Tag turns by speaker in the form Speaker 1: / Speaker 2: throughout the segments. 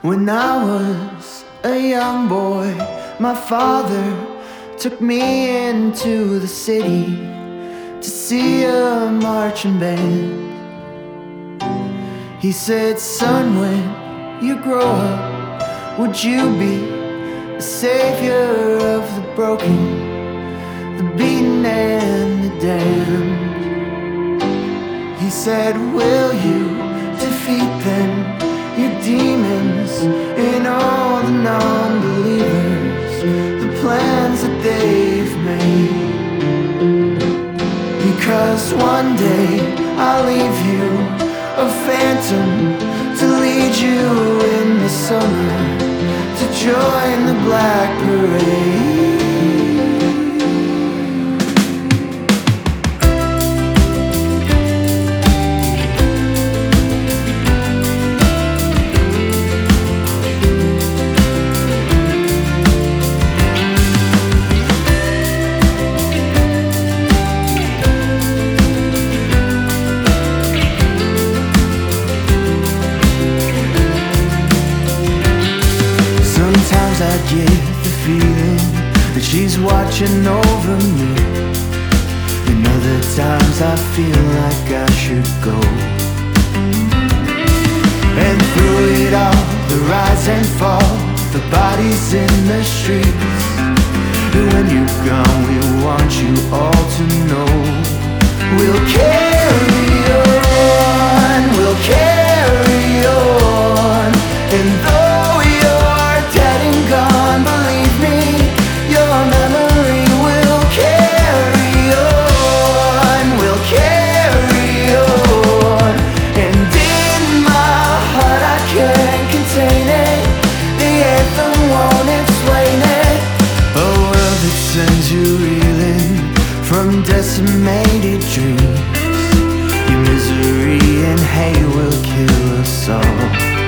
Speaker 1: When I was a young boy, my father took me into the city to see a marching band. He said, "Son, when you grow up, would you be a savior of the broken, the beaten and the damned?" He said, "Will you defeat them, your demons and all the non-believers, the plans that they've made? Because one day I'll leave you a phantom to lead you in the summer to join the Black Parade." I get the feeling that she's watching over me, and other times I feel like I should go. And through it all, the rise and fall, the bodies in the streets, and when you're gone, we want you all to know we'll carry on, we'll carry on. And though you're dead and gone, believe me, your memory will carry on, will carry on. And in my heart I can't contain it, the anthem won't explain it. A world that sends you reeling from decimated dreams, your misery and hate will kill us all.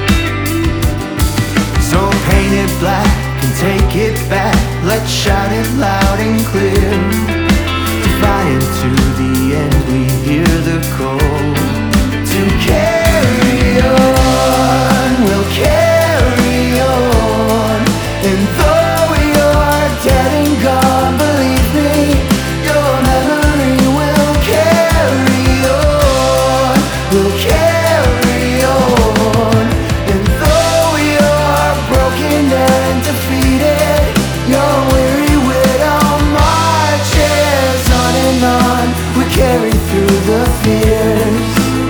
Speaker 1: So paint it black and take it back, let's shout it loud and clear. Defiant to the end, we hear the call to carry on, we'll carry on. And though you're dead and gone, believe me, your memory will carry on, will carry on. And though you're broken and defeated, you're weary with our marches on and on. We carry through the fears,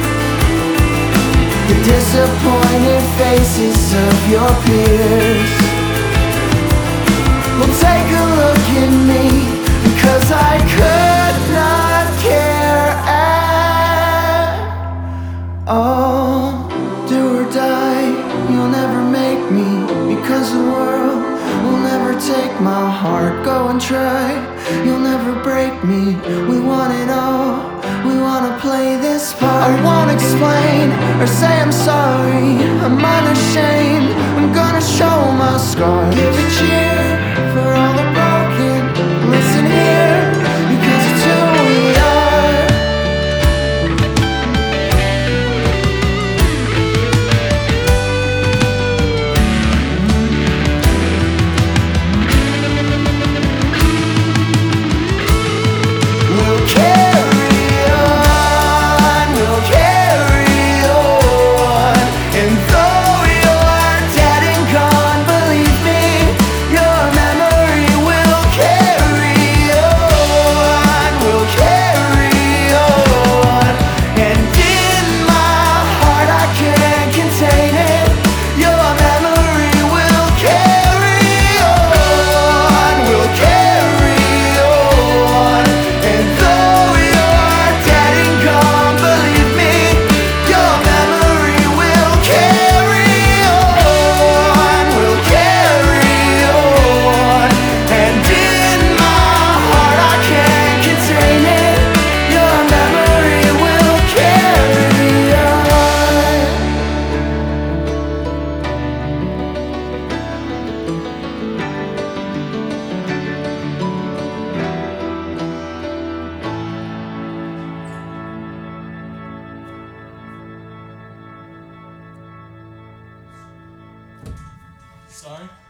Speaker 1: the disappointed faces of your peers. Well, take a look at me, because I could not care at all. Do or die, you'll never make me, because the world will never take my heart. Go and try, you'll never break me. We want it all, we wanna play this part. I won't explain or say I'm sorry, I'm unashamed, I'm gonna show my scars. Give a cheer for all the broken, listen here, because it's who we are. We'll carry on, we'll carry on. And though you're dead and gone, believe me, your
Speaker 2: Sorry?